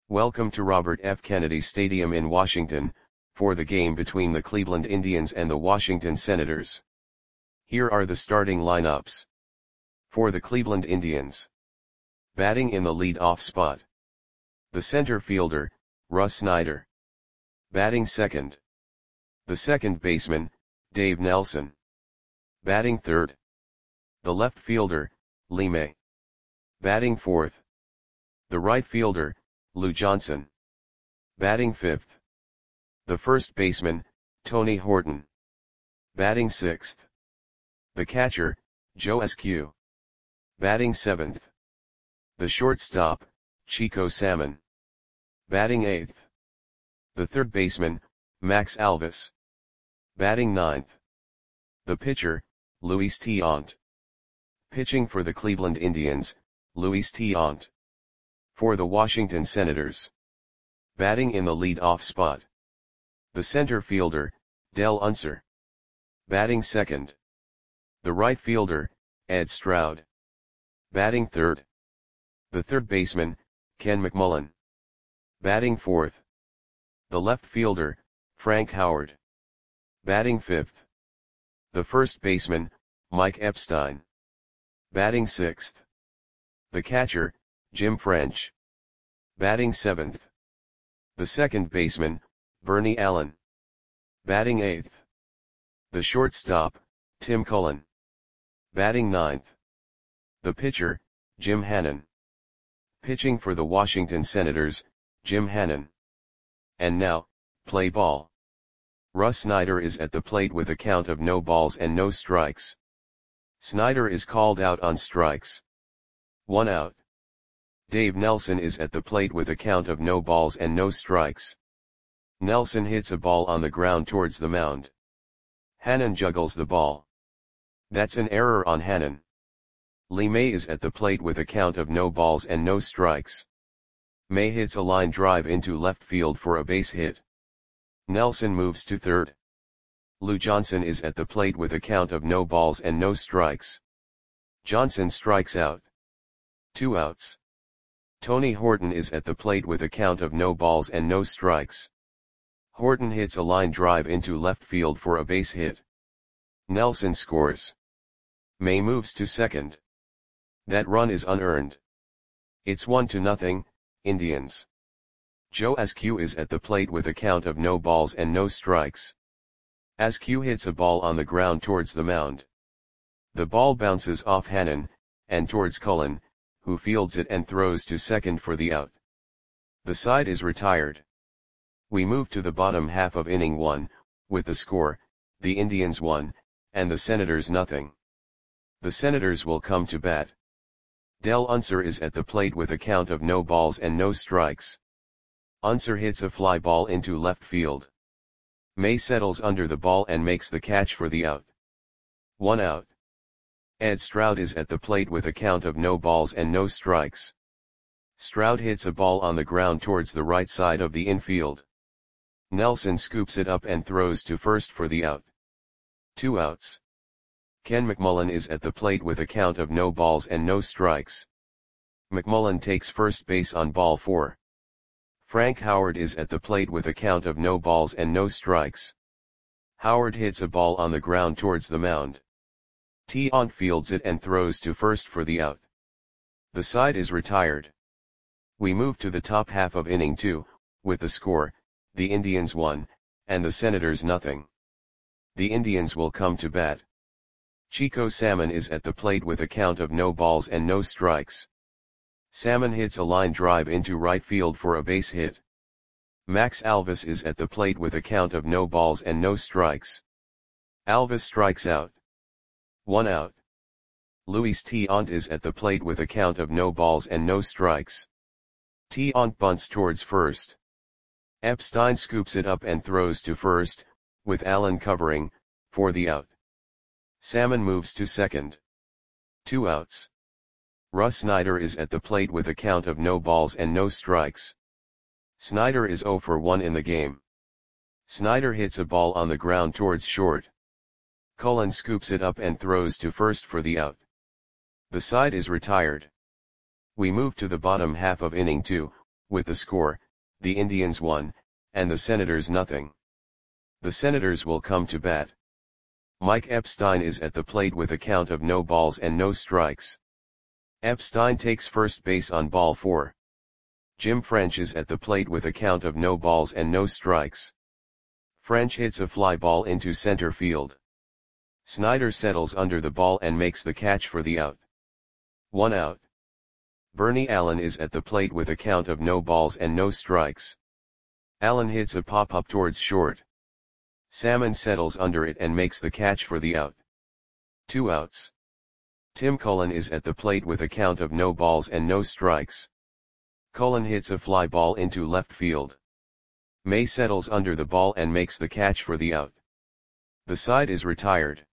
Welcome to Robert F. Kennedy Stadium in Washington, for the game between the Cleveland Indians and the Washington Senators. Here are the starting lineups. For the Cleveland Indians. Batting in the lead-off spot. The center fielder, Russ Snyder. Batting second. The second baseman, Dave Nelson. Batting third. The left fielder, Lee May. Batting fourth. The right fielder, Lou Johnson. Batting fifth. The first baseman, Tony Horton. Batting sixth. The catcher, Joe Eskew. Batting seventh. The shortstop, Chico Salmon. Batting eighth. The third baseman, Max Alvis. Batting ninth. The pitcher, Luis Tiant. Pitching for the Cleveland Indians, Luis Tiant. For the Washington Senators. Batting in the lead-off spot. The center fielder, Del Unser. Batting second. The right fielder, Ed Stroud. Batting third. The third baseman, Ken McMullen. Batting fourth. The left fielder, Frank Howard. Batting fifth. The first baseman, Mike Epstein. Batting sixth. The catcher, Jim French. Batting seventh. The second baseman, Bernie Allen. Batting eighth. The shortstop, Tim Cullen. Batting ninth. The pitcher, Jim Hannon. Pitching for the Washington Senators, Jim Hannon. And now, play ball. Russ Snyder is at the plate with a count of no balls and no strikes. Snyder is called out on strikes. 1 out. Dave Nelson is at the plate with a count of no balls and no strikes. Nelson hits a ball on the ground towards the mound. Hannon juggles the ball. That's an error on Hannon. Lee May is at the plate with a count of no balls and no strikes. May hits a line drive into left field for a base hit. Nelson moves to third. Lou Johnson is at the plate with a count of no balls and no strikes. Johnson strikes out. 2 outs. Tony Horton is at the plate with a count of no balls and no strikes. Horton hits a line drive into left field for a base hit. Nelson scores. May moves to second. That run is unearned. It's 1-0, Indians. Joe Eskew is at the plate with a count of no balls and no strikes. Eskew hits a ball on the ground towards the mound. The ball bounces off Hannon, and towards Cullen, who fields it and throws to second for the out. The side is retired. We move to the bottom half of inning 1, with the score, the Indians 1, and the Senators 0. The Senators will come to bat. Del Unser is at the plate with a count of no balls and no strikes. Unser hits a fly ball into left field. May settles under the ball and makes the catch for the out. 1 out. Ed Stroud is at the plate with a count of no balls and no strikes. Stroud hits a ball on the ground towards the right side of the infield. Nelson scoops it up and throws to first for the out. 2 outs. Ken McMullen is at the plate with a count of no balls and no strikes. McMullen takes first base on ball 4. Frank Howard is at the plate with a count of no balls and no strikes. Howard hits a ball on the ground towards the mound. Tiant fields it and throws to first for the out. The side is retired. We move to the top half of inning 2, with the score, the Indians 1, and the Senators 0. The Indians will come to bat. Chico Salmon is at the plate with a count of no balls and no strikes. Salmon hits a line drive into right field for a base hit. Max Alvis is at the plate with a count of no balls and no strikes. Alvis strikes out. 1 out. Luis Tiant is at the plate with a count of no balls and no strikes. Tiant bunts towards first. Epstein scoops it up and throws to first, with Allen covering, for the out. Salmon moves to second. 2 outs. Russ Snyder is at the plate with a count of no balls and no strikes. Snyder is 0 for 1 in the game. Snyder hits a ball on the ground towards short. Cullen scoops it up and throws to first for the out. The side is retired. We move to the bottom half of inning 2, with the score, the Indians 1, and the Senators nothing. The Senators will come to bat. Mike Epstein is at the plate with a count of no balls and no strikes. Epstein takes first base on ball 4. Jim French is at the plate with a count of no balls and no strikes. French hits a fly ball into center field. Snyder settles under the ball and makes the catch for the out. 1 out. Bernie Allen is at the plate with a count of no balls and no strikes. Allen hits a pop-up towards short. Salmon settles under it and makes the catch for the out. 2 outs. Tim Cullen is at the plate with a count of no balls and no strikes. Cullen hits a fly ball into left field. May settles under the ball and makes the catch for the out. The side is retired.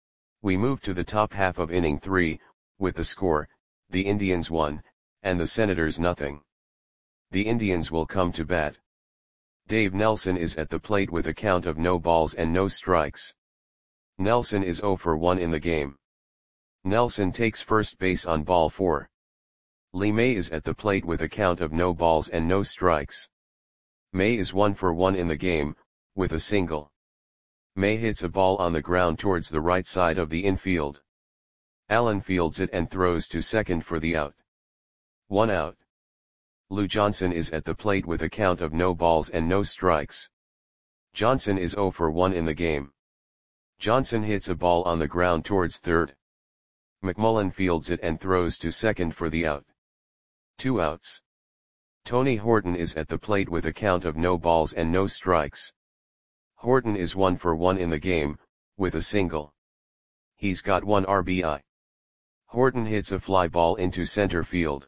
We move to the top half of inning 3, with the score, the Indians 1, and the Senators nothing. The Indians will come to bat. Dave Nelson is at the plate with a count of no balls and no strikes. Nelson is 0 for 1 in the game. Nelson takes first base on ball 4. Lee May is at the plate with a count of no balls and no strikes. May is 1 for 1 in the game, with a single. May hits a ball on the ground towards the right side of the infield. Allen fields it and throws to second for the out. 1 out. Lou Johnson is at the plate with a count of no balls and no strikes. Johnson is 0 for 1 in the game. Johnson hits a ball on the ground towards third. McMullen fields it and throws to second for the out. 2 outs. Tony Horton is at the plate with a count of no balls and no strikes. Horton is 1 for 1 in the game, with a single. He's got 1 RBI. Horton hits a fly ball into center field.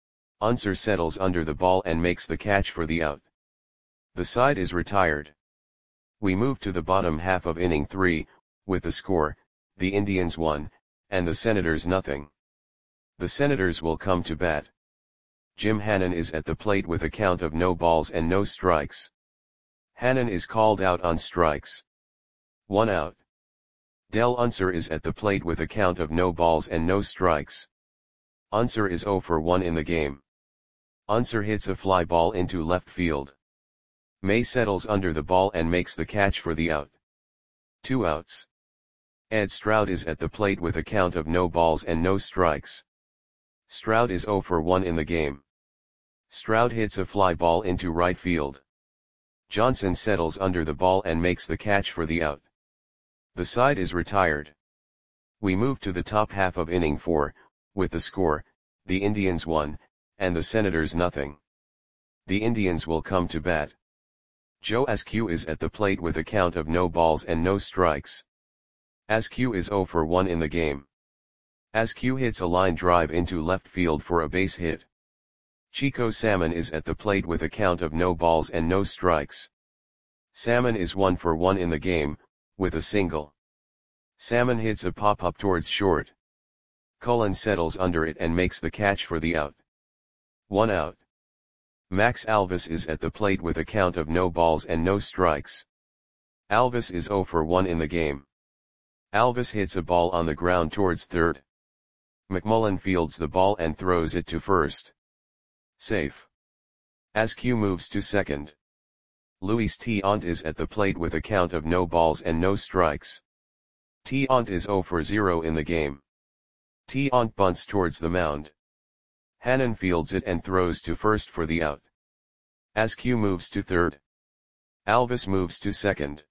Unser settles under the ball and makes the catch for the out. The side is retired. We move to the bottom half of inning 3, with the score, the Indians 1, and the Senators nothing. The Senators will come to bat. Jim Hannon is at the plate with a count of no balls and no strikes. Hannon is called out on strikes. 1 out. Del Unser is at the plate with a count of no balls and no strikes. Unser is 0 for 1 in the game. Unser hits a fly ball into left field. May settles under the ball and makes the catch for the out. 2 outs. Ed Stroud is at the plate with a count of no balls and no strikes. Stroud is 0 for 1 in the game. Stroud hits a fly ball into right field. Johnson settles under the ball and makes the catch for the out. The side is retired. We move to the top half of inning 4, with the score, the Indians 1, and the Senators nothing. The Indians will come to bat. Joe Askew is at the plate with a count of no balls and no strikes. Askew is 0 for 1 in the game. Askew hits a line drive into left field for a base hit. Chico Salmon is at the plate with a count of no balls and no strikes. Salmon is 1 for 1 in the game, with a single. Salmon hits a pop-up towards short. Cullen settles under it and makes the catch for the out. 1 out. Max Alvis is at the plate with a count of no balls and no strikes. Alvis is 0 for 1 in the game. Alvis hits a ball on the ground towards third. McMullen fields the ball and throws it to first. Safe. Askew moves to second. Luis Tiant is at the plate with a count of no balls and no strikes. Tiant is 0 for 0 in the game. Tiant bunts towards the mound. Hannon fields it and throws to first for the out. Askew moves to third. Alvis moves to second.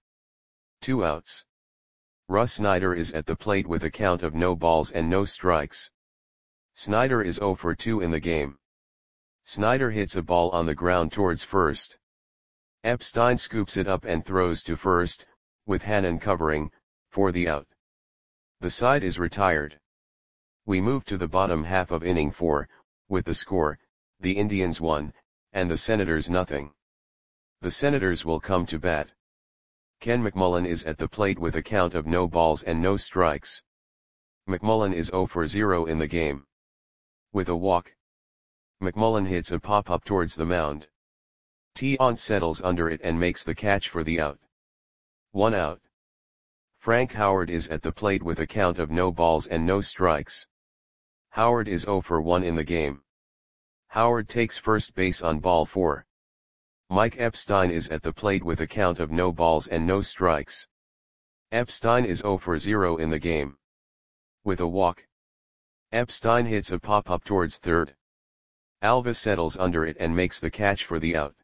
2 outs. Russ Snyder is at the plate with a count of no balls and no strikes. Snyder is 0 for 2 in the game. Snyder hits a ball on the ground towards first. Epstein scoops it up and throws to first, with Hannon covering, for the out. The side is retired. We move to the bottom half of inning 4, with the score, the Indians 1, and the Senators nothing. The Senators will come to bat. Ken McMullen is at the plate with a count of no balls and no strikes. McMullen is 0 for 0 in the game. With a walk, McMullen hits a pop-up towards the mound. Tiant settles under it and makes the catch for the out. 1 out. Frank Howard is at the plate with a count of no balls and no strikes. Howard is 0 for 1 in the game. Howard takes first base on ball 4. Mike Epstein is at the plate with a count of no balls and no strikes. Epstein is 0 for 0 in the game. With a walk, Epstein hits a pop-up towards third. Alvis settles under it and makes the catch for the out.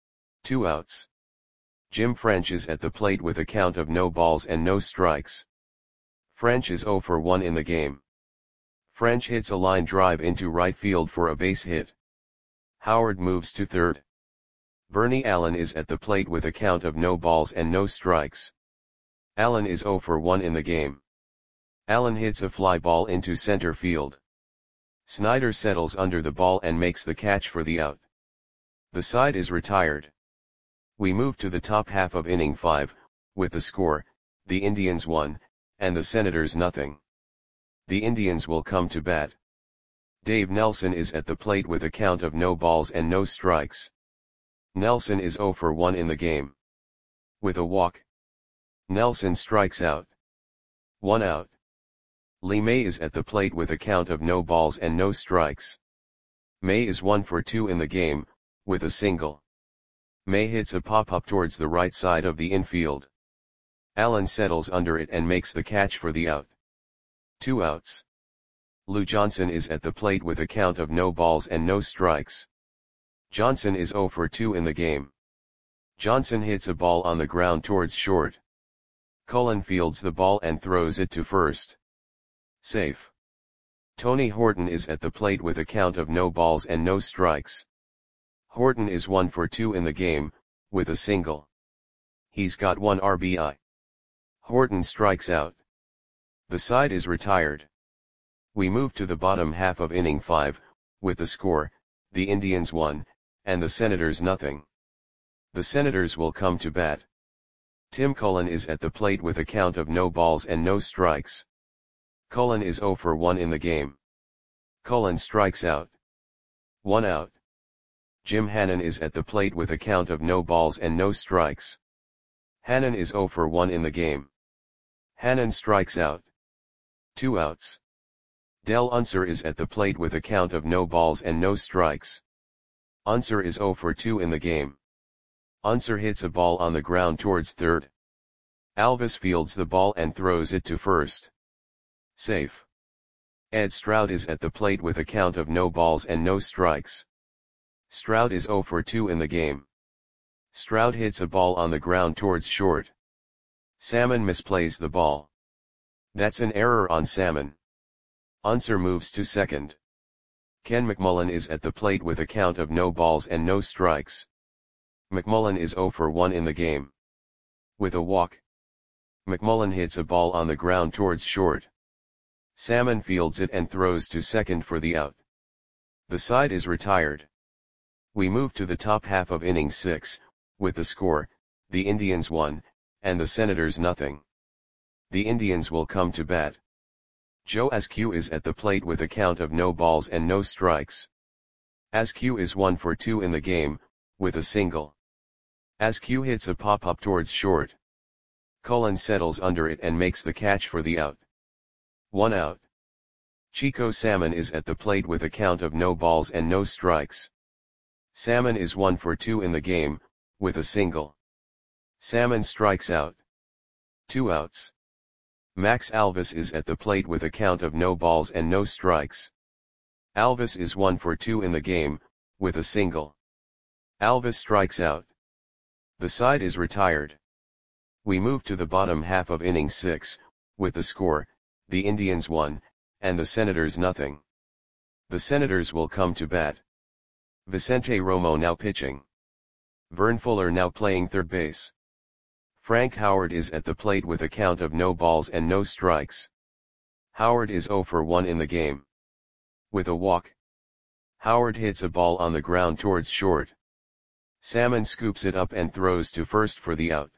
2 outs. Jim French is at the plate with a count of no balls and no strikes. French is 0 for 1 in the game. French hits a line drive into right field for a base hit. Howard moves to third. Bernie Allen is at the plate with a count of no balls and no strikes. Allen is 0 for 1 in the game. Allen hits a fly ball into center field. Snyder settles under the ball and makes the catch for the out. The side is retired. We move to the top half of inning 5, with the score, the Indians 1, and the Senators nothing. The Indians will come to bat. Dave Nelson is at the plate with a count of no balls and no strikes. Nelson is 0 for 1 in the game. With a walk, Nelson strikes out. 1 out. Lee May is at the plate with a count of no balls and no strikes. May is 1 for 2 in the game, with a single. May hits a pop-up towards the right side of the infield. Allen settles under it and makes the catch for the out. 2 outs. Lou Johnson is at the plate with a count of no balls and no strikes. Johnson is 0 for 2 in the game. Johnson hits a ball on the ground towards short. Cullen fields the ball and throws it to first. Safe. Tony Horton is at the plate with a count of no balls and no strikes. Horton is 1 for 2 in the game, with a single. He's got 1 RBI. Horton strikes out. The side is retired. We move to the bottom half of inning 5, with the score, the Indians 1, and the Senators nothing. The Senators will come to bat. Tim Cullen is at the plate with a count of no balls and no strikes. Cullen is 0 for 1 in the game. Cullen strikes out. 1 out. Jim Hannon is at the plate with a count of no balls and no strikes. Hannon is 0 for 1 in the game. Hannon strikes out. 2 outs. Del Unser is at the plate with a count of no balls and no strikes. Unser is 0 for 2 in the game. Unser hits a ball on the ground towards third. Alvis fields the ball and throws it to first. Safe. Ed Stroud is at the plate with a count of no balls and no strikes. Stroud is 0 for 2 in the game. Stroud hits a ball on the ground towards short. Salmon misplays the ball. That's an error on Salmon. Unser moves to second. Ken McMullen is at the plate with a count of no balls and no strikes. McMullen is 0 for 1 in the game. With a walk, McMullen hits a ball on the ground towards short. Salmon fields it and throws to second for the out. The side is retired. We move to the top half of inning 6, with the score, the Indians 1, and the Senators nothing. The Indians will come to bat. Joe Askew is at the plate with a count of no balls and no strikes. Askew is 1 for 2 in the game, with a single. Askew hits a pop-up towards short. Cullen settles under it and makes the catch for the out. 1 out. Chico Salmon is at the plate with a count of no balls and no strikes. Salmon is 1 for 2 in the game, with a single. Salmon strikes out. 2 outs. Max Alvis is at the plate with a count of no balls and no strikes. Alvis is 1 for 2 in the game, with a single. Alvis strikes out. The side is retired. We move to the bottom half of inning 6, with the score, the Indians 1, and the Senators nothing. The Senators will come to bat. Vicente Romo now pitching. Vern Fuller now playing third base. Frank Howard is at the plate with a count of no balls and no strikes. Howard is 0 for 1 in the game. With a walk, Howard hits a ball on the ground towards short. Salmon scoops it up and throws to first for the out.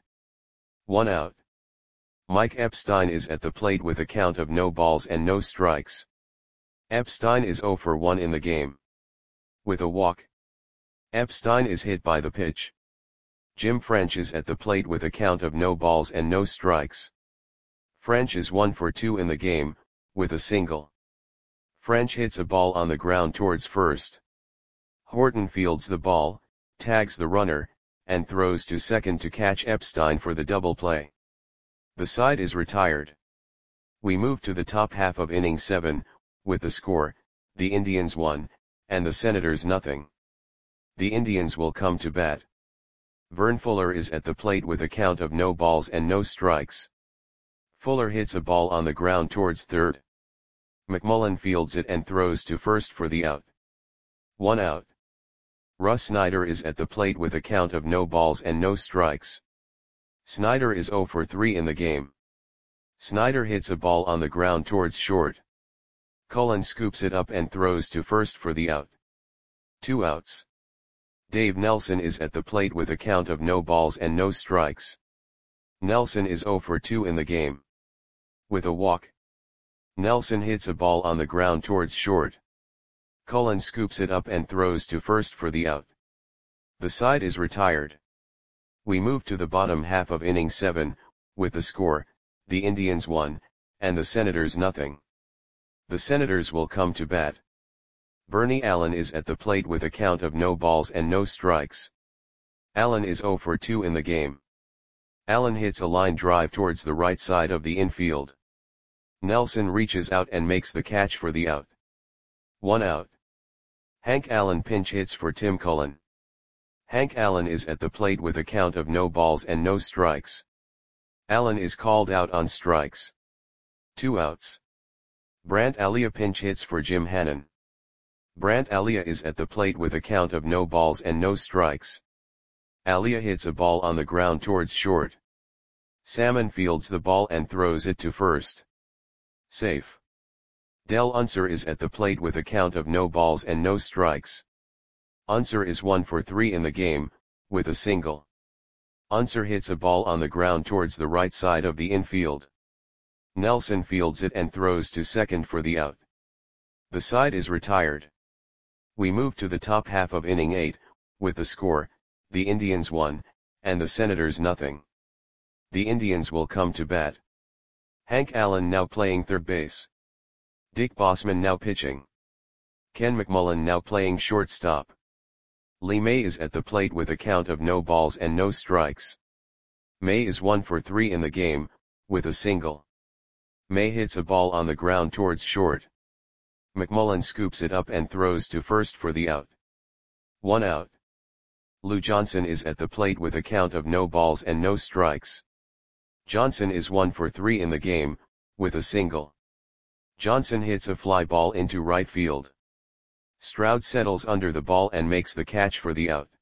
1 out. Mike Epstein is at the plate with a count of no balls and no strikes. Epstein is 0 for 1 in the game. With a walk, Epstein is hit by the pitch. Jim French is at the plate with a count of no balls and no strikes. French is 1 for 2 in the game, with a single. French hits a ball on the ground towards first. Horton fields the ball, tags the runner, and throws to second to catch Epstein for the double play. The side is retired. We move to the top half of inning 7, with the score, the Indians 1, and the Senators nothing. The Indians will come to bat. Vern Fuller is at the plate with a count of no balls and no strikes. Fuller hits a ball on the ground towards third. McMullen fields it and throws to first for the out. 1 out. Russ Snyder is at the plate with a count of no balls and no strikes. Snyder is 0 for 3 in the game. Snyder hits a ball on the ground towards short. Cullen scoops it up and throws to first for the out. 2 outs. Dave Nelson is at the plate with a count of no balls and no strikes. Nelson is 0 for 2 in the game. With a walk, Nelson hits a ball on the ground towards short. Cullen scoops it up and throws to first for the out. The side is retired. We move to the bottom half of inning 7, with the score, the Indians 1, and the Senators nothing. The Senators will come to bat. Bernie Allen is at the plate with a count of no balls and no strikes. Allen is 0 for 2 in the game. Allen hits a line drive towards the right side of the infield. Nelson reaches out and makes the catch for the out. 1 out. Hank Allen pinch hits for Tim Cullen. Hank Allen is at the plate with a count of no balls and no strikes. Allen is called out on strikes. 2 outs. Brant Alia pinch hits for Jim Hannon. Brant Alia is at the plate with a count of no balls and no strikes. Alia hits a ball on the ground towards short. Salmon fields the ball and throws it to first. Safe. Del Unser is at the plate with a count of no balls and no strikes. Unser is 1 for 3 in the game, with a single. Unser hits a ball on the ground towards the right side of the infield. Nelson fields it and throws to second for the out. The side is retired. We move to the top half of inning 8, with the score, the Indians 1, and the Senators nothing. The Indians will come to bat. Hank Allen now playing third base. Dick Bossman now pitching. Ken McMullen now playing shortstop. Lee May is at the plate with a count of no balls and no strikes. May is 1 for 3 in the game, with a single. May hits a ball on the ground towards short. McMullen scoops it up and throws to first for the out. 1 out. Lou Johnson is at the plate with a count of no balls and no strikes. Johnson is 1 for 3 in the game, with a single. Johnson hits a fly ball into right field. Stroud settles under the ball and makes the catch for the out.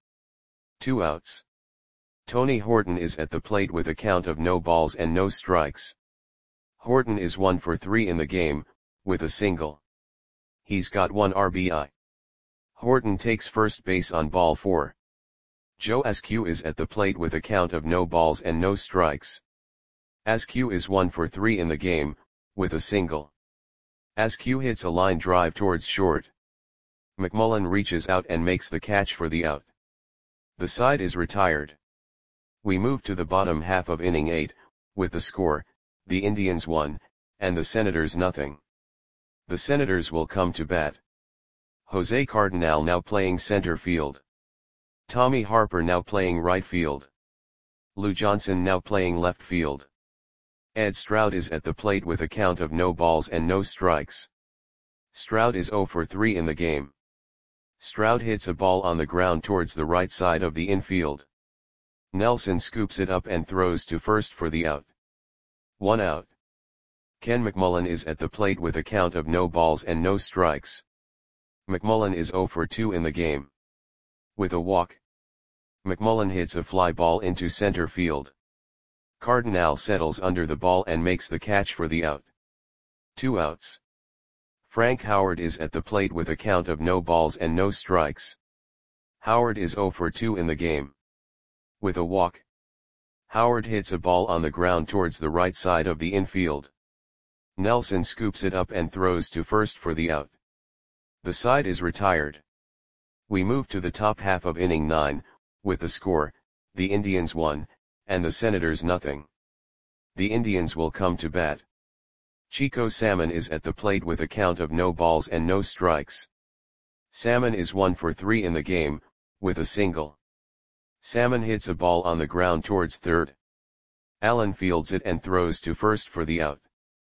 2 outs. Tony Horton is at the plate with a count of no balls and no strikes. Horton is 1 for 3 in the game, with a single. He's got 1 RBI. Horton takes first base on ball 4. Joe Askew is at the plate with a count of no balls and no strikes. Askew is 1 for 3 in the game, with a single. Askew hits a line drive towards short. McMullen reaches out and makes the catch for the out. The side is retired. We move to the bottom half of inning 8, with the score, the Indians 1, and the Senators nothing. The Senators will come to bat. Jose Cardinal now playing center field. Tommy Harper now playing right field. Lou Johnson now playing left field. Ed Stroud is at the plate with a count of no balls and no strikes. Stroud is 0 for 3 in the game. Stroud hits a ball on the ground towards the right side of the infield. Nelson scoops it up and throws to first for the out. 1 out. Ken McMullen is at the plate with a count of no balls and no strikes. McMullen is 0 for 2 in the game. With a walk, McMullen hits a fly ball into center field. Cardinal settles under the ball and makes the catch for the out. 2 outs. Frank Howard is at the plate with a count of no balls and no strikes. Howard is 0 for 2 in the game. With a walk, Howard hits a ball on the ground towards the right side of the infield. Nelson scoops it up and throws to first for the out. The side is retired. We move to the top half of inning 9, with the score, the Indians 1, and the Senators nothing. The Indians will come to bat. Chico Salmon is at the plate with a count of no balls and no strikes. Salmon is 1 for 3 in the game, with a single. Salmon hits a ball on the ground towards third. Allen fields it and throws to first for the out.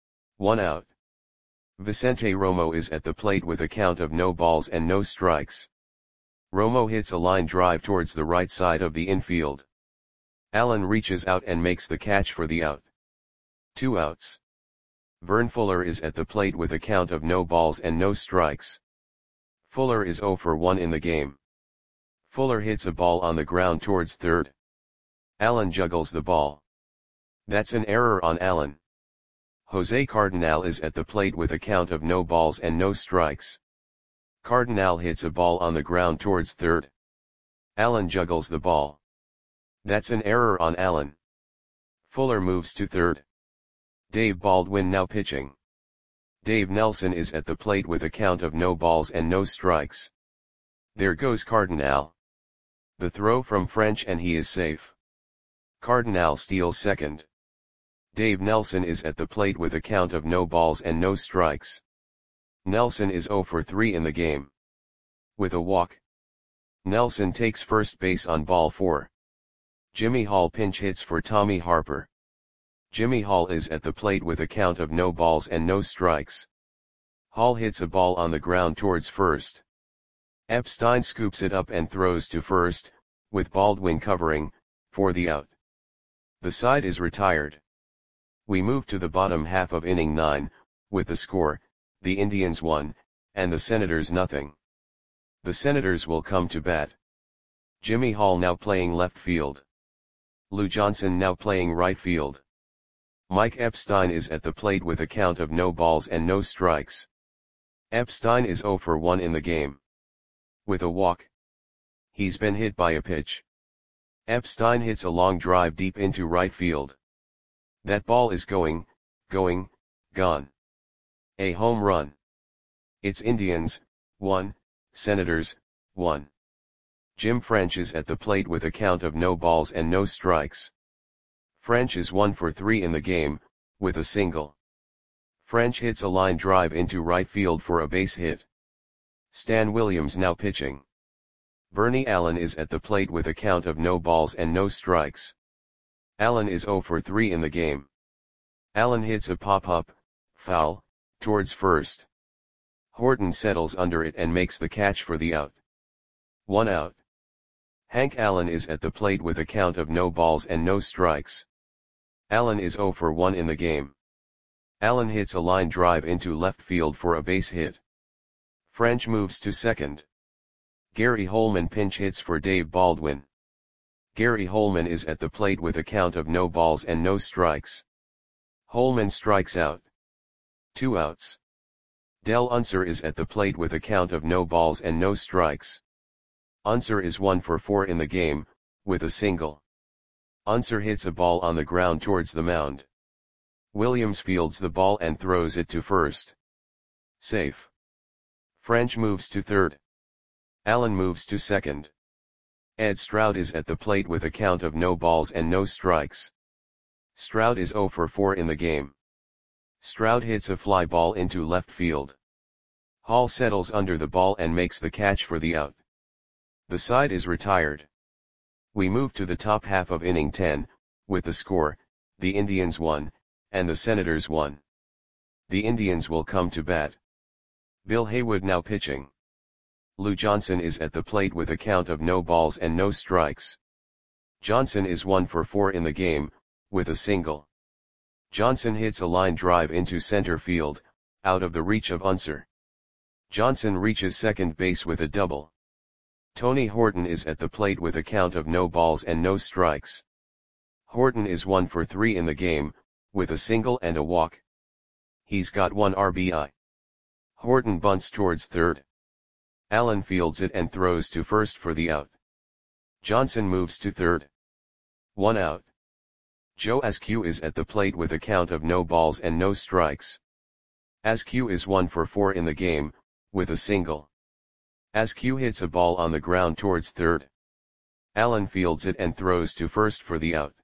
1 out. Vicente Romo is at the plate with a count of no balls and no strikes. Romo hits a line drive towards the right side of the infield. Allen reaches out and makes the catch for the out. 2 outs. Vern Fuller is at the plate with a count of no balls and no strikes. Fuller is 0 for 1 in the game. Fuller hits a ball on the ground towards third. Allen juggles the ball. That's an error on Allen. Jose Cardenal is at the plate with a count of no balls and no strikes. Cardenal hits a ball on the ground towards third. Allen juggles the ball. That's an error on Allen. Fuller moves to third. Dave Baldwin now pitching. Dave Nelson is at the plate with a count of no balls and no strikes. There goes Cardenal. The throw from French and he is safe. Cardenal steals second. Dave Nelson is at the plate with a count of no balls and no strikes. Nelson is 0 for 3 in the game. With a walk. Nelson takes first base on ball 4. Jimmy Hall pinch hits for Tommy Harper. Jimmy Hall is at the plate with a count of no balls and no strikes. Hall hits a ball on the ground towards first. Epstein scoops it up and throws to first, with Baldwin covering, for the out. The side is retired. We move to the bottom half of inning 9, with the score, the Indians 1, and the Senators nothing. The Senators will come to bat. Jimmy Hall now playing left field. Lou Johnson now playing right field. Mike Epstein is at the plate with a count of no balls and no strikes. Epstein is 0 for 1 in the game. With a walk. He's been hit by a pitch. Epstein hits a long drive deep into right field. That ball is going, gone. A home run. It's Indians, 1, Senators, 1. Jim French is at the plate with a count of no balls and no strikes. French is 1 for 3 in the game, with a single. French hits a line drive into right field for a base hit. Stan Williams now pitching. Bernie Allen is at the plate with a count of no balls and no strikes. Allen is 0 for 3 in the game. Allen hits a pop-up, foul, towards first. Horton settles under it and makes the catch for the out. 1 out. Hank Allen is at the plate with a count of no balls and no strikes. Allen is 0 for 1 in the game. Allen hits a line drive into left field for a base hit. French moves to second. Gary Holman pinch hits for Dave Baldwin. Gary Holman is at the plate with a count of no balls and no strikes. Holman strikes out. 2 outs. Del Unser is at the plate with a count of no balls and no strikes. Unser is 1 for 4 in the game, with a single. Unser hits a ball on the ground towards the mound. Williams fields the ball and throws it to first. Safe. French moves to third. Allen moves to second. Ed Stroud is at the plate with a count of no balls and no strikes. Stroud is 0 for 4 in the game. Stroud hits a fly ball into left field. Hall settles under the ball and makes the catch for the out. The side is retired. We move to the top half of inning 10, with the score, the Indians 1, and the Senators 1. The Indians will come to bat. Bill Haywood now pitching. Lou Johnson is at the plate with a count of no balls and no strikes. Johnson is 1 for 4 in the game, with a single. Johnson hits a line drive into center field, out of the reach of Unser. Johnson reaches second base with a double. Tony Horton is at the plate with a count of no balls and no strikes. Horton is 1 for 3 in the game, with a single and a walk. He's got 1 RBI. Horton bunts towards third. Allen fields it and throws to first for the out. Johnson moves to third. 1 out. Joe Askew is at the plate with a count of no balls and no strikes. Askew is 1 for 4 in the game, with a single. Askew hits a ball on the ground towards third. Allen fields it and throws to first for the out.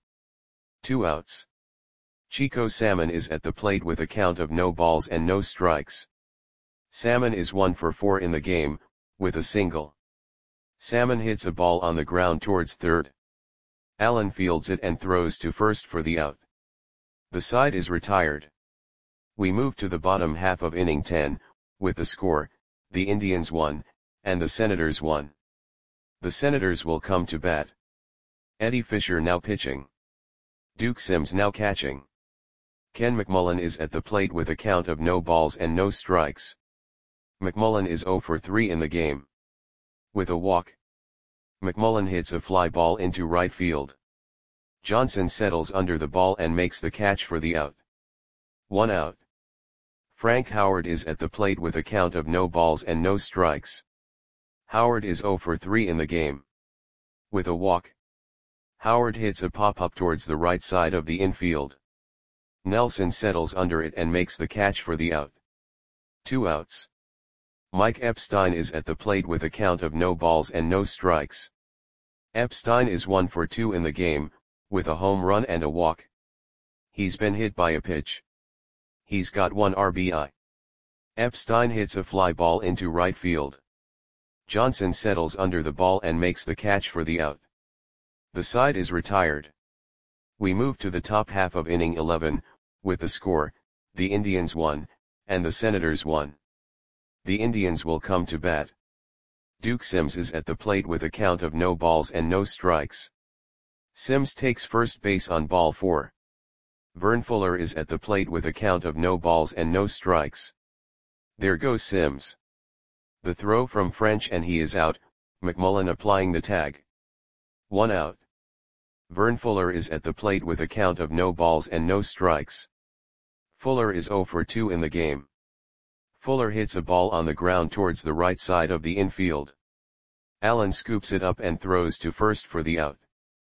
2 outs. Chico Salmon is at the plate with a count of no balls and no strikes. Salmon is 1 for 4 in the game, with a single. Salmon hits a ball on the ground towards third. Allen fields it and throws to first for the out. The side is retired. We move to the bottom half of inning 10, with the score, the Indians 1, and the Senators 1. The Senators will come to bat. Eddie Fisher now pitching. Duke Sims now catching. Ken McMullen is at the plate with a count of no balls and no strikes. McMullen is 0 for 3 in the game. With a walk, McMullen hits a fly ball into right field. Johnson settles under the ball and makes the catch for the out. 1 out. Frank Howard is at the plate with a count of no balls and no strikes. Howard is 0 for 3 in the game. With a walk, Howard hits a pop-up towards the right side of the infield. Nelson settles under it and makes the catch for the out. 2 outs. Mike Epstein is at the plate with a count of no balls and no strikes. Epstein is 1 for 2 in the game, with a home run and a walk. He's been hit by a pitch. He's got 1 RBI. Epstein hits a fly ball into right field. Johnson settles under the ball and makes the catch for the out. The side is retired. We move to the top half of inning 11, with the score, the Indians 1, and the Senators 1. The Indians will come to bat. Duke Sims is at the plate with a count of no balls and no strikes. Sims takes first base on ball 4. Vern Fuller is at the plate with a count of no balls and no strikes. There goes Sims. The throw from French and he is out, McMullen applying the tag. 1 out. Vern Fuller is at the plate with a count of no balls and no strikes. Fuller is 0 for 2 in the game. Fuller hits a ball on the ground towards the right side of the infield. Allen scoops it up and throws to first for the out.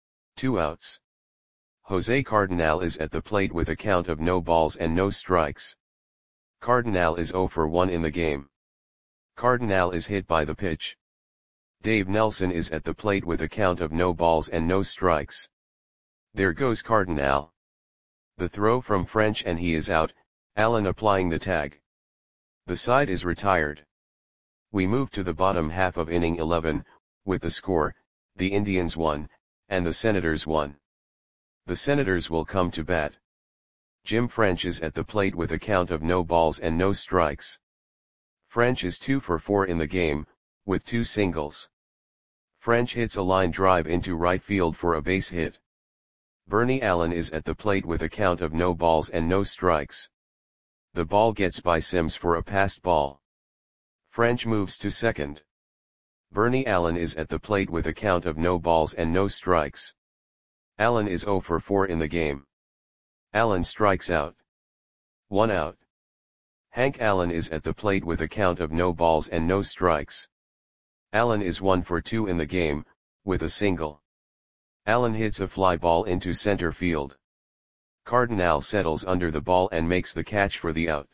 2 outs. Jose Cardinal is at the plate with a count of no balls and no strikes. Cardinal is 0 for 1 in the game. Cardinal is hit by the pitch. Dave Nelson is at the plate with a count of no balls and no strikes. There goes Cardinal. The throw from French and he is out, Allen applying the tag. The side is retired. We move to the bottom half of inning 11, with the score, the Indians 1, and the Senators 1. The Senators will come to bat. Jim French is at the plate with a count of no balls and no strikes. French is 2 for 4 in the game, with 2 singles. French hits a line drive into right field for a base hit. Bernie Allen is at the plate with a count of no balls and no strikes. The ball gets by Sims for a passed ball. French moves to second. Bernie Allen is at the plate with a count of no balls and no strikes. Allen is 0 for 4 in the game. Allen strikes out. 1 out. Hank Allen is at the plate with a count of no balls and no strikes. Allen is 1 for 2 in the game, with a single. Allen hits a fly ball into center field. Cardinal settles under the ball and makes the catch for the out.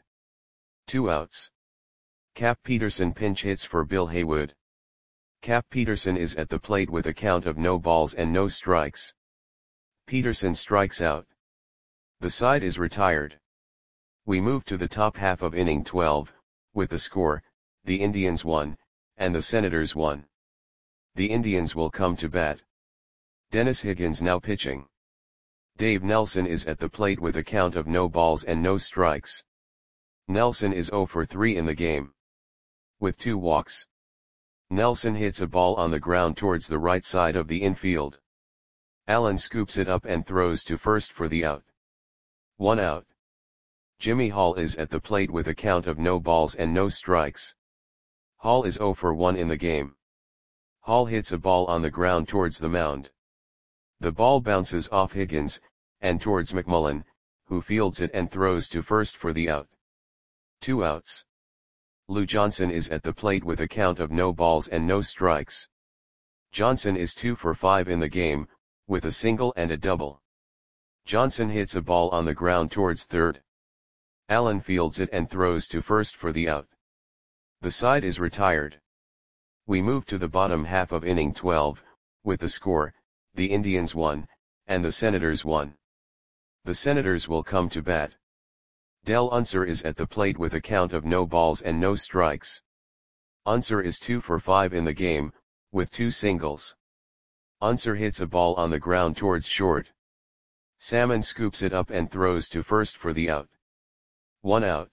2 outs. Cap Peterson pinch hits for Bill Haywood. Cap Peterson is at the plate with a count of no balls and no strikes. Peterson strikes out. The side is retired. We move to the top half of inning 12, with the score, the Indians 1, and the Senators 1. The Indians will come to bat. Dennis Higgins now pitching. Dave Nelson is at the plate with a count of no balls and no strikes. Nelson is 0 for 3 in the game. With 2 walks. Nelson hits a ball on the ground towards the right side of the infield. Allen scoops it up and throws to first for the out. 1 out. Jimmy Hall is at the plate with a count of no balls and no strikes. Hall is 0 for 1 in the game. Hall hits a ball on the ground towards the mound. The ball bounces off Higgins, and towards McMullen, who fields it and throws to first for the out. 2 outs. Lou Johnson is at the plate with a count of no balls and no strikes. Johnson is 2 for 5 in the game, with a single and a double. Johnson hits a ball on the ground towards third. Allen fields it and throws to first for the out. The side is retired. We move to the bottom half of inning 12, with the score, the Indians 1, and the Senators 1. The Senators will come to bat. Del Unser is at the plate with a count of no balls and no strikes. Unser is 2 for 5 in the game, with 2 singles. Unser hits a ball on the ground towards short. Salmon scoops it up and throws to first for the out. 1 out.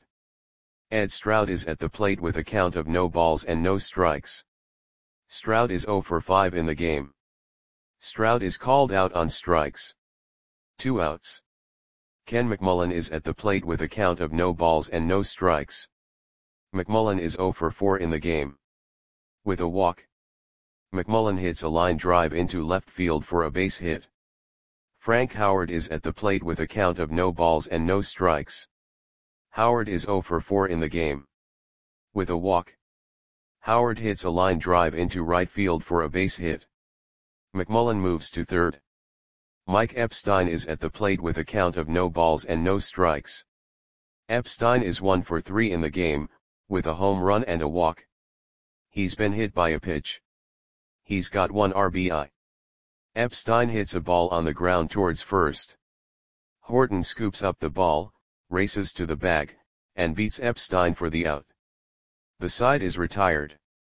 Ed Stroud is at the plate with a count of no balls and no strikes. Stroud is 0 for 5 in the game. Stroud is called out on strikes. 2 outs. Ken McMullen is at the plate with a count of no balls and no strikes. McMullen is 0 for 4 in the game. With a walk. McMullen hits a line drive into left field for a base hit. Frank Howard is at the plate with a count of no balls and no strikes. Howard is 0 for 4 in the game. With a walk. Howard hits a line drive into right field for a base hit. McMullen moves to third. Mike Epstein is at the plate with a count of no balls and no strikes. Epstein is 1 for 3 in the game, with a home run and a walk. He's been hit by a pitch. He's got 1 RBI. Epstein hits a ball on the ground towards first. Horton scoops up the ball, races to the bag, and beats Epstein for the out. The side is retired.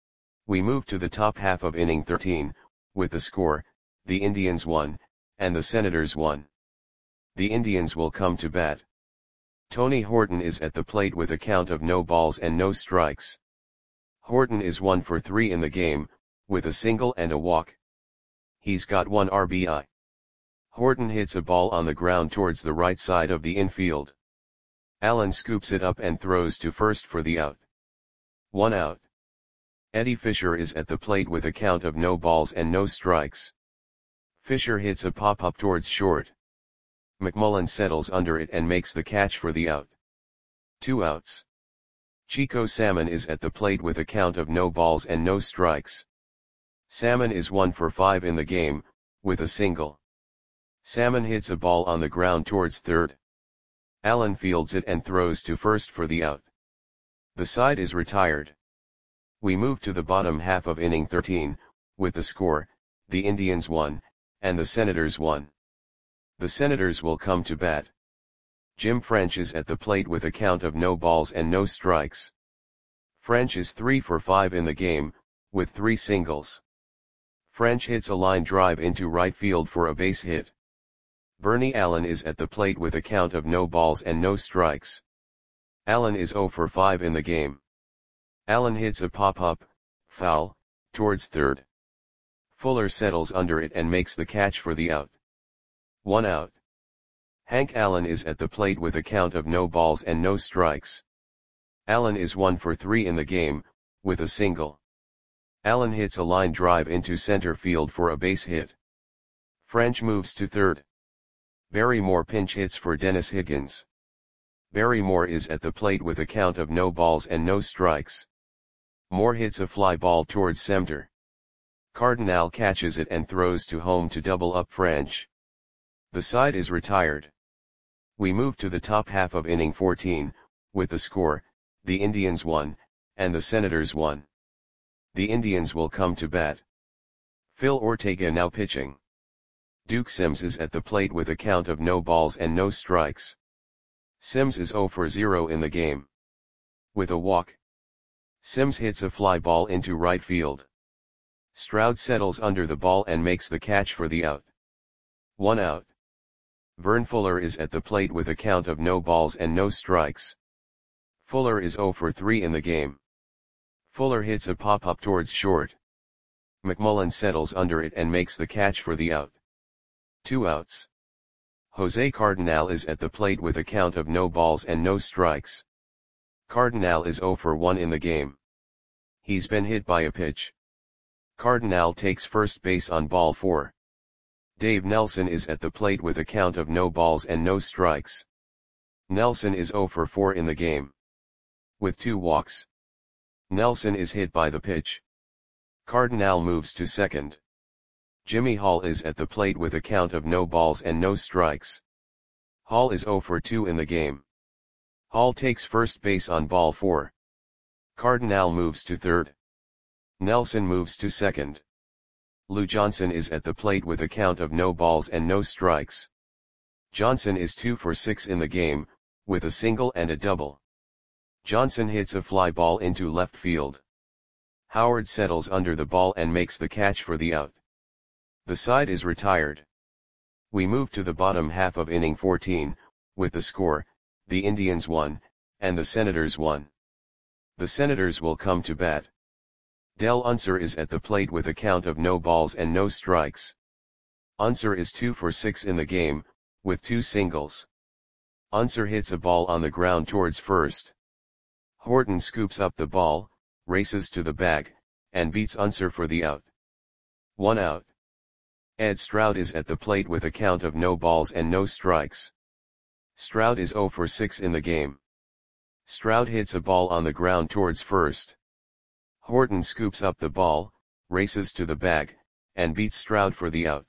We move to the top half of inning 13, with the score, the Indians 1, and the Senators 1. The Indians will come to bat. Tony Horton is at the plate with a count of no balls and no strikes. Horton is 1 for 3 in the game, with a single and a walk. He's got 1 RBI. Horton hits a ball on the ground towards the right side of the infield. Allen scoops it up and throws to first for the out. 1 out. Eddie Fisher is at the plate with a count of no balls and no strikes. Fisher hits a pop-up towards short. McMullen settles under it and makes the catch for the out. 2 outs. Chico Salmon is at the plate with a count of no balls and no strikes. Salmon is 1 for 5 in the game, with a single. Salmon hits a ball on the ground towards third. Allen fields it and throws to first for the out. The side is retired. We move to the bottom half of inning 13, with the score, the Indians 1, and the Senators 1. The Senators will come to bat. Jim French is at the plate with a count of no balls and no strikes. French is 3 for 5 in the game, with 3 singles. French hits a line drive into right field for a base hit. Bernie Allen is at the plate with a count of no balls and no strikes. Allen is 0 for 5 in the game. Allen hits a pop-up, foul, towards third. Fuller settles under it and makes the catch for the out. 1 out. Hank Allen is at the plate with a count of no balls and no strikes. Allen is 1 for 3 in the game, with a single. Allen hits a line drive into center field for a base hit. French moves to third. Barrymore pinch hits for Dennis Higgins. Barrymore is at the plate with a count of no balls and no strikes. Moore hits a fly ball towards center. Cardinal catches it and throws to home to double up French. The side is retired. We move to the top half of inning 14, with the score, the Indians 1, and the Senators 1. The Indians will come to bat. Phil Ortega now pitching. Duke Sims is at the plate with a count of no balls and no strikes. Sims is 0 for 0 in the game. With a walk. Sims hits a fly ball into right field. Stroud settles under the ball and makes the catch for the out. 1 out. Vern Fuller is at the plate with a count of no balls and no strikes. Fuller is 0 for 3 in the game. Fuller hits a pop-up towards short. McMullen settles under it and makes the catch for the out. 2 outs. Jose Cardinal is at the plate with a count of no balls and no strikes. Cardinal is 0 for 1 in the game. He's been hit by a pitch. Cardinal takes first base on ball 4. Dave Nelson is at the plate with a count of no balls and no strikes. Nelson is 0 for 4 in the game. With 2 walks. Nelson is hit by the pitch. Cardinal moves to second. Jimmy Hall is at the plate with a count of no balls and no strikes. Hall is 0 for 2 in the game. Hall takes first base on ball 4. Cardinal moves to third. Nelson moves to second. Lou Johnson is at the plate with a count of no balls and no strikes. Johnson is 2 for 6 in the game, with a single and a double. Johnson hits a fly ball into left field. Howard settles under the ball and makes the catch for the out. The side is retired. We move to the bottom half of inning 14, with the score, the Indians 1, and the Senators 1. The Senators will come to bat. Del Unser is at the plate with a count of no balls and no strikes. Unser is 2 for 6 in the game, with 2 singles. Unser hits a ball on the ground towards first. Horton scoops up the ball, races to the bag, and beats Unser for the out. 1 out. Ed Stroud is at the plate with a count of no balls and no strikes. Stroud is 0 for 6 in the game. Stroud hits a ball on the ground towards first. Horton scoops up the ball, races to the bag, and beats Stroud for the out.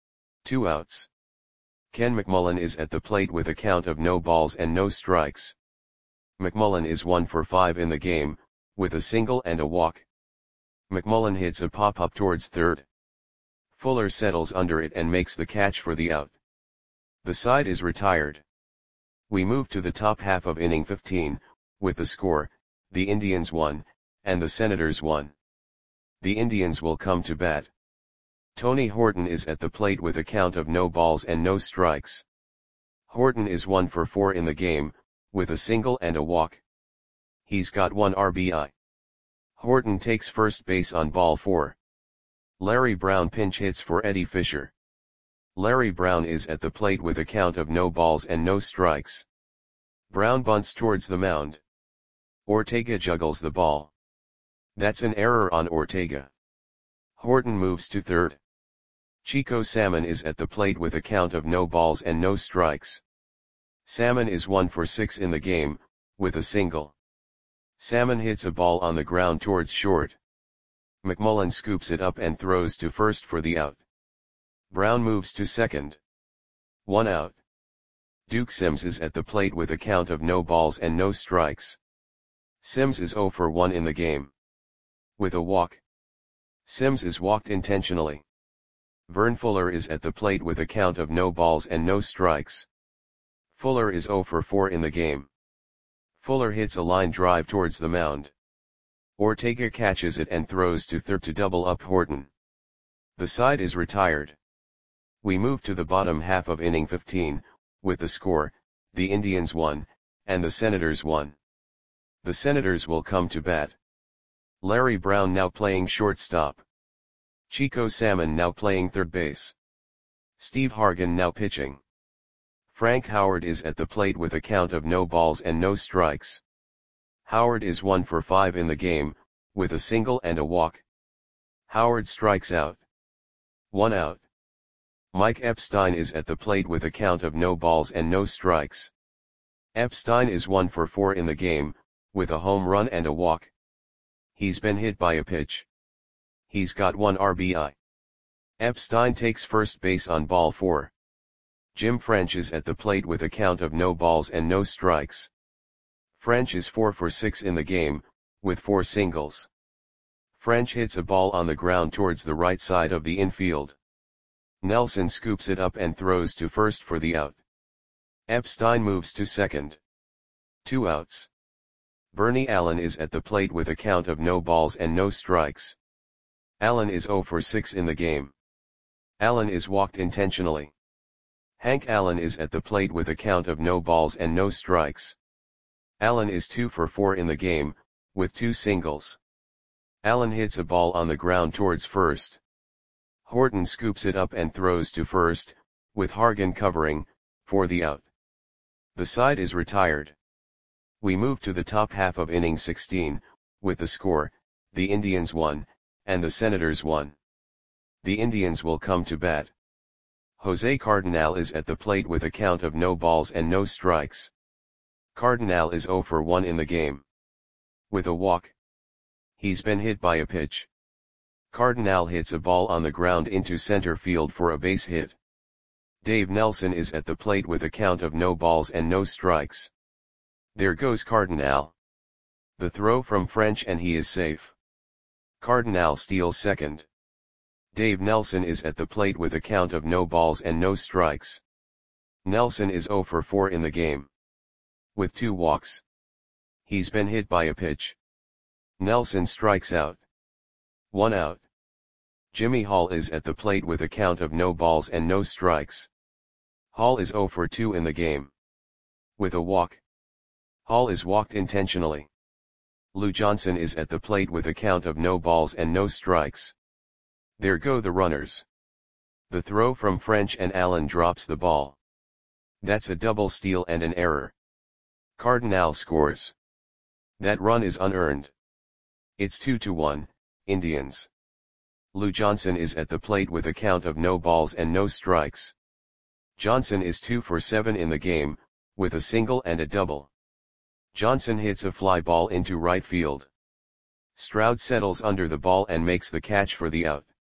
2 outs. Ken McMullen is at the plate with a count of no balls and no strikes. McMullen is 1 for 5 in the game, with a single and a walk. McMullen hits a pop-up towards third. Fuller settles under it and makes the catch for the out. The side is retired. We move to the top half of inning 15, with the score, the Indians 1, and the Senators 1. The Indians will come to bat. Tony Horton is at the plate with a count of no balls and no strikes. Horton is 1 for 4 in the game, with a single and a walk. He's got 1 RBI. Horton takes first base on ball 4. Larry Brown pinch hits for Eddie Fisher. Larry Brown is at the plate with a count of no balls and no strikes. Brown bunts towards the mound. Ortega juggles the ball. That's an error on Ortega. Horton moves to third. Chico Salmon is at the plate with a count of no balls and no strikes. Salmon is 1 for 6 in the game, with a single. Salmon hits a ball on the ground towards short. McMullen scoops it up and throws to first for the out. Brown moves to second. 1 out. Duke Sims is at the plate with a count of no balls and no strikes. Sims is 0 for 1 in the game. With a walk. Sims is walked intentionally. Vern Fuller is at the plate with a count of no balls and no strikes. Fuller is 0 for 4 in the game. Fuller hits a line drive towards the mound. Ortega catches it and throws to third to double up Horton. The side is retired. We move to the bottom half of inning 15, with the score, the Indians 1, and the Senators 1. The Senators will come to bat. Larry Brown now playing shortstop. Chico Salmon now playing third base. Steve Hargan now pitching. Frank Howard is at the plate with a count of no balls and no strikes. Howard is 1 for 5 in the game, with a single and a walk. Howard strikes out. 1 out. Mike Epstein is at the plate with a count of no balls and no strikes. Epstein is 1 for 4 in the game, with a home run and a walk. He's been hit by a pitch. He's got 1 RBI. Epstein takes first base on ball 4. Jim French is at the plate with a count of no balls and no strikes. French is 4 for 6 in the game, with 4 singles. French hits a ball on the ground towards the right side of the infield. Nelson scoops it up and throws to first for the out. Epstein moves to second. 2 outs. Bernie Allen is at the plate with a count of no balls and no strikes. Allen is 0 for 6 in the game. Allen is walked intentionally. Hank Allen is at the plate with a count of no balls and no strikes. Allen is 2 for 4 in the game, with 2 singles. Allen hits a ball on the ground towards first. Horton scoops it up and throws to first, with Hargan covering, for the out. The side is retired. We move to the top half of inning 16, with the score, the Indians 1, and the Senators 1. The Indians will come to bat. Jose Cardinal is at the plate with a count of no balls and no strikes. Cardinal is 0 for 1 in the game. With a walk. He's been hit by a pitch. Cardinal hits a ball on the ground into center field for a base hit. Dave Nelson is at the plate with a count of no balls and no strikes. There goes Cardinal. The throw from French and he is safe. Cardinal steals second. Dave Nelson is at the plate with a count of no balls and no strikes. Nelson is 0 for 4 in the game. With 2 walks. He's been hit by a pitch. Nelson strikes out. 1 out. Jimmy Hall is at the plate with a count of no balls and no strikes. Hall is 0 for 2 in the game. With a walk. Hall is walked intentionally. Lou Johnson is at the plate with a count of no balls and no strikes. There go the runners. The throw from French and Allen drops the ball. That's a double steal and an error. Cardinal scores. That run is unearned. It's 2-1, Indians. Lou Johnson is at the plate with a count of no balls and no strikes. Johnson is 2 for 7 in the game, with a single and a double. Johnson hits a fly ball into right field. Stroud settles under the ball and makes the catch for the out.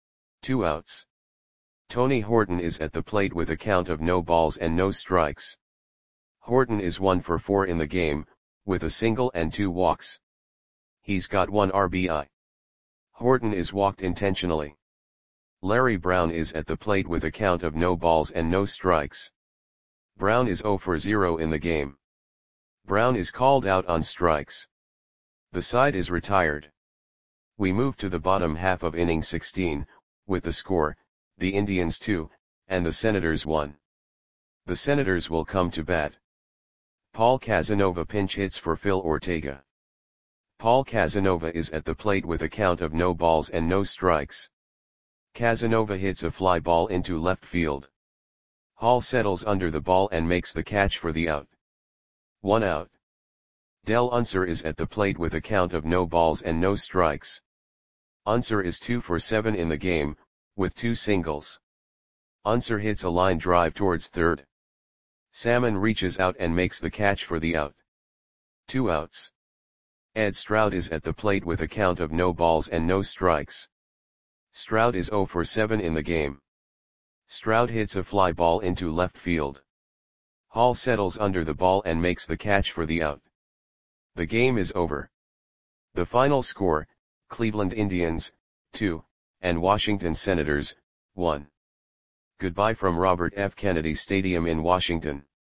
2 outs. Tony Horton is at the plate with a count of no balls and no strikes. Horton is 1 for 4 in the game, with a single and 2 walks. He's got 1 RBI. Horton is walked intentionally. Larry Brown is at the plate with a count of no balls and no strikes. Brown is 0 for 0 in the game. Brown is called out on strikes. The side is retired. We move to the bottom half of inning 16, with the score, the Indians 2, and the Senators 1. The Senators will come to bat. Paul Casanova pinch hits for Phil Ortega. Paul Casanova is at the plate with a count of no balls and no strikes. Casanova hits a fly ball into left field. Hall settles under the ball and makes the catch for the out. 1 out. Del Unser is at the plate with a count of no balls and no strikes. Unser is 2 for 7 in the game, with 2 singles. Unser hits a line drive towards third. Salmon reaches out and makes the catch for the out. 2 outs. Ed Stroud is at the plate with a count of no balls and no strikes. Stroud is 0 for 7 in the game. Stroud hits a fly ball into left field. Hall settles under the ball and makes the catch for the out. The game is over. The final score, Cleveland Indians, 2, and Washington Senators, 1. Goodbye from Robert F. Kennedy Stadium in Washington.